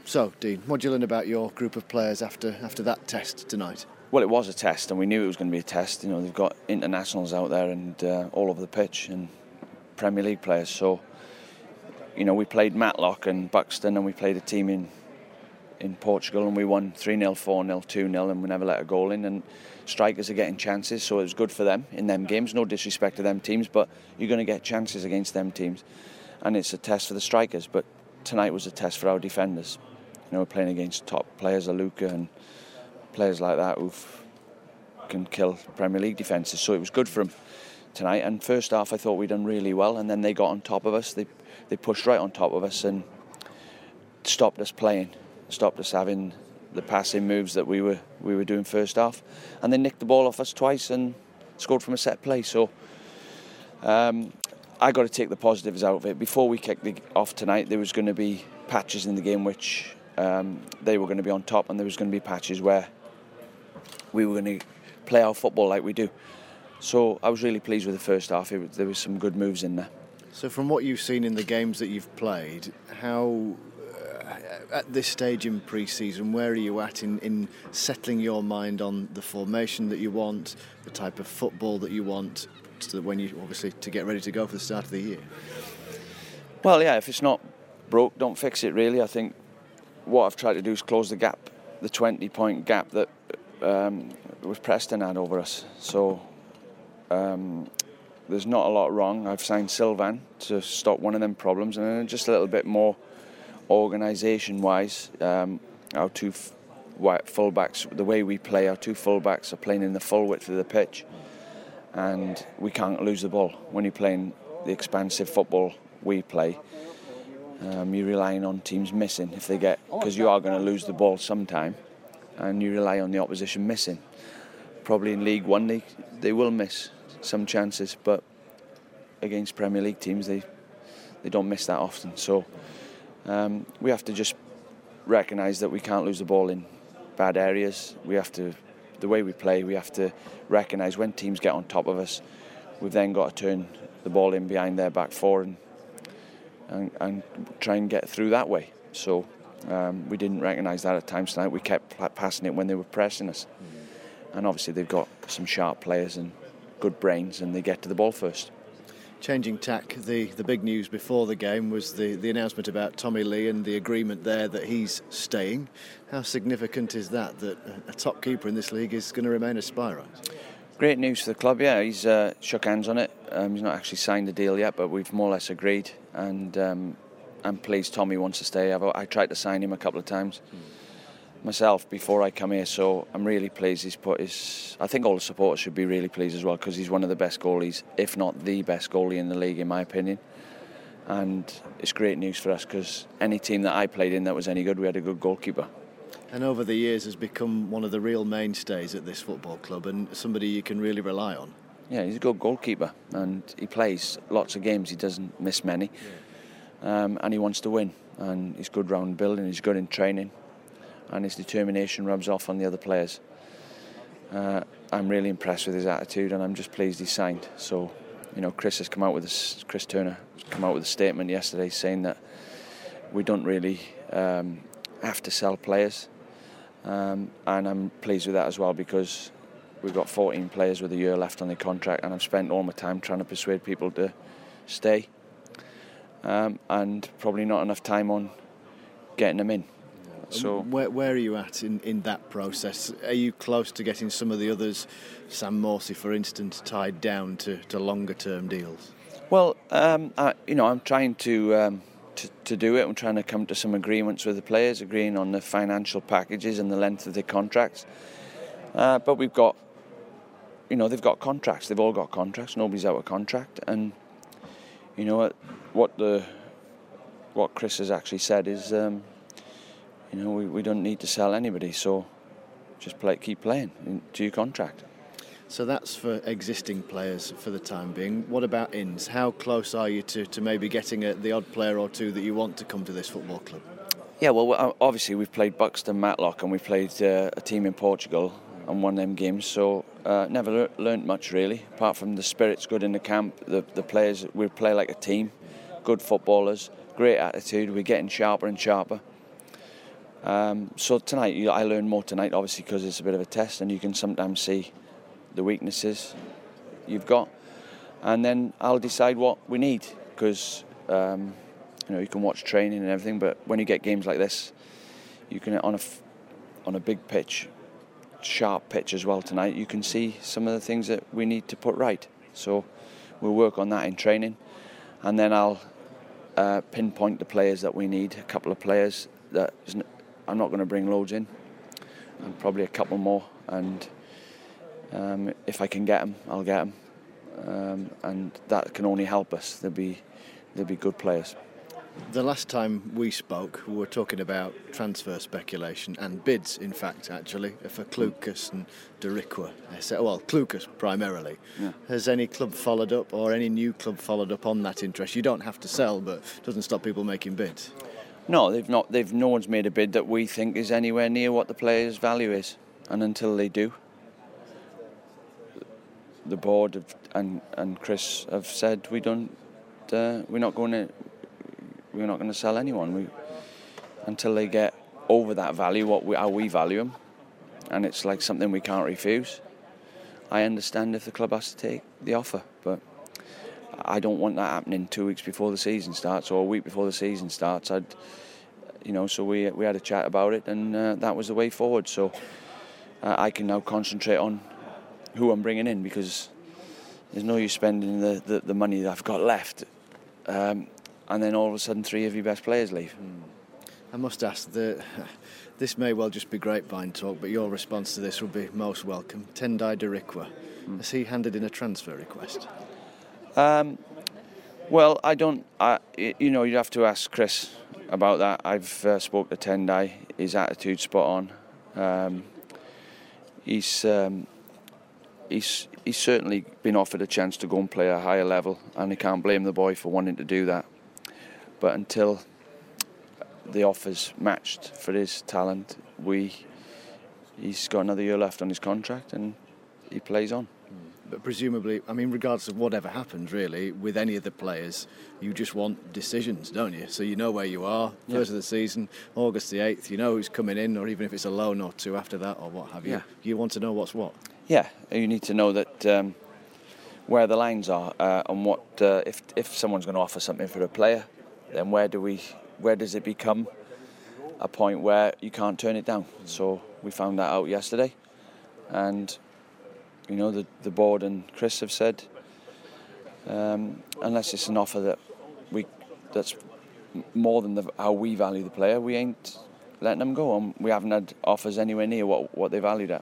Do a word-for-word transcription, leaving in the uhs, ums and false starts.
So, Dean, what did you learn about your group of players after after that test tonight? Well, it was a test, and we knew it was going to be a test. You know, they've got internationals out there and uh, all over the pitch, and Premier League players. So, you know, we played Matlock and Buxton, and we played a team in in Portugal, and we won three nil, four nil, two nil, and we never let a goal in. And strikers are getting chances, so it was good for them in them games. No disrespect to them teams, but you're going to get chances against them teams, and it's a test for the strikers. But tonight was a test for our defenders. You know, we're playing against top players, Aluka and players like that who can kill Premier League defences. So it was good for them tonight. And first half, I thought we'd done really well, and then they got on top of us. They they pushed right on top of us and stopped us playing, stopped us having the passing moves that we were we were doing first half. And they nicked the ball off us twice and scored from a set play. So um, I got to take the positives out of it. Before we kicked the, off tonight, there was going to be patches in the game which um, they were going to be on top, and there was going to be patches where we were going to play our football like we do. So I was really pleased with the first half. It, there was some good moves in there. So from what you've seen in the games that you've played, how, uh, at this stage in pre-season, where are you at in, in settling your mind on the formation that you want, the type of football that you want, so that when you obviously to get ready to go for the start of the year? Well, yeah, if it's not broke, don't fix it, really. I think what I've tried to do is close the gap, the twenty-point gap that um, with Preston had over us. So um, there's not a lot wrong. I've signed Sylvan to stop one of them problems, and then just a little bit more organisation-wise. Um, our two f- full-backs, the way we play, our two full-backs are playing in the full width of the pitch, and we can't lose the ball. When you're playing the expansive football we play, um, you're relying on teams missing if they get, because you are going to lose the ball sometime, and you rely on the opposition missing. Probably in League One they they will miss some chances, but against Premier League teams they they don't miss that often. So um, we have to just recognise that we can't lose the ball in bad areas. We have to, the way we play, we have to recognise when teams get on top of us, we've then got to turn the ball in behind their back four and and, and try and get through that way. So um, we didn't recognise that at times tonight. We kept passing it when they were pressing us. And obviously they've got some sharp players and good brains, and they get to the ball first. Changing tack, the, the big news before the game was the, the announcement about Tommy Lee and the agreement there that he's staying. How significant is that, that a top keeper in this league is going to remain a Spy? Great news for the club, yeah. He's uh, shook hands on it. Um, he's not actually signed the deal yet, but we've more or less agreed. And um, I'm pleased Tommy wants to stay. I've, I tried to sign him a couple of times mm. myself before I come here, so I'm really pleased he's put his... I think all the supporters should be really pleased as well, because he's one of the best goalies, if not the best goalie in the league, in my opinion. And it's great news for us, because any team that I played in that was any good, we had a good goalkeeper. And over the years has become one of the real mainstays at this football club, and somebody you can really rely on. Yeah, he's a good goalkeeper, and he plays lots of games. He doesn't miss many, yeah. um, and he wants to win. And he's good round building. He's good in training, and his determination rubs off on the other players. Uh, I'm really impressed with his attitude, and I'm just pleased he's signed. So, you know, Chris has come out with a, Chris Turner has come out with a statement yesterday saying that we don't really um, have to sell players. Um, and I'm pleased with that as well, because we've got fourteen players with a year left on their contract, and I've spent all my time trying to persuade people to stay, um, and probably not enough time on getting them in. So where, where are you at in, in that process? Are you close to getting some of the others, Sam Morsey for instance, tied down to, to longer term deals? Well, um, I, you know, I'm trying to... Um, To, to do it. I'm trying to come to some agreements with the players, agreeing on the financial packages and the length of their contracts. Uh, but we've got, you know, they've got contracts. They've all got contracts. Nobody's out of contract. And you know what? What the what Chris has actually said is, um, you know, we, we don't need to sell anybody. So just play, keep playing to your contract. So that's for existing players for the time being. What about ins? How close are you to, to maybe getting a, the odd player or two that you want to come to this football club? Yeah, well, obviously we've played Buxton, Matlock, and we played uh, a team in Portugal and won them games. So uh, never le- learnt much really, apart from the spirit's good in the camp. The the players, we play like a team, good footballers, great attitude. We're getting sharper and sharper. Um, so tonight, you know, I learned more tonight, obviously, because it's a bit of a test, and you can sometimes see the weaknesses you've got, and then I'll decide what we need, because um, you know, you can watch training and everything, but when you get games like this, you can on a on a big pitch, sharp pitch as well tonight, you can see some of the things that we need to put right. So we'll work on that in training, and then I'll uh, pinpoint the players that we need. A couple of players that isn't, I'm not going to bring loads in, and probably a couple more, and um, if I can get them, I'll get them, um, and that can only help us. They'll be they'll be good players. The last time we spoke, we were talking about transfer speculation and bids, in fact, actually, for Clucas and Darikwa. Well, Clucas primarily. Yeah. Has any club followed up, or any new club followed up on that interest? You don't have to sell, but it doesn't stop people making bids. No, they've not. They've no one's made a bid that we think is anywhere near what the player's value is, and until they do, the board have, and and Chris have said we don't. Uh, we're not going to. We're not going to sell anyone. We until they get over that value, what we, how we value them, and it's like something we can't refuse. I understand if the club has to take the offer, but I don't want that happening two weeks before the season starts or a week before the season starts. I'd, you know, so we we had a chat about it, and uh, that was the way forward. So uh, I can now concentrate on who I'm bringing in, because there's no use spending the, the, the money that I've got left, um, and then all of a sudden three of your best players leave. Mm. I must ask, the, this may well just be grapevine talk, but your response to this will be most welcome. Tendai Darikwa, mm. has he handed in a transfer request? Um, well, I don't. I, you know, you'd have to ask Chris about that. I've uh, spoke to Tendai. His attitude's spot on. Um, he's um, he's he's certainly been offered a chance to go and play a higher level, and you can't blame the boy for wanting to do that. But until the offer's matched for his talent, we he's got another year left on his contract, and he plays on. But presumably, I mean, regardless of whatever happens, really, with any of the players, you just want decisions, don't you? So you know where you are, first yeah. of the season, August the eighth, you know who's coming in, or even if it's a loan or two after that, or what have you. Yeah. You want to know what's what. Yeah, you need to know that um, where the lines are, uh, and what uh, if if someone's going to offer something for a player, then where do we, where does it become a point where you can't turn it down? So we found that out yesterday, and you know, the, the board and Chris have said, um, unless it's an offer that we that's more than the, how we value the player, we ain't letting them go. And we haven't had offers anywhere near what, what they valued at.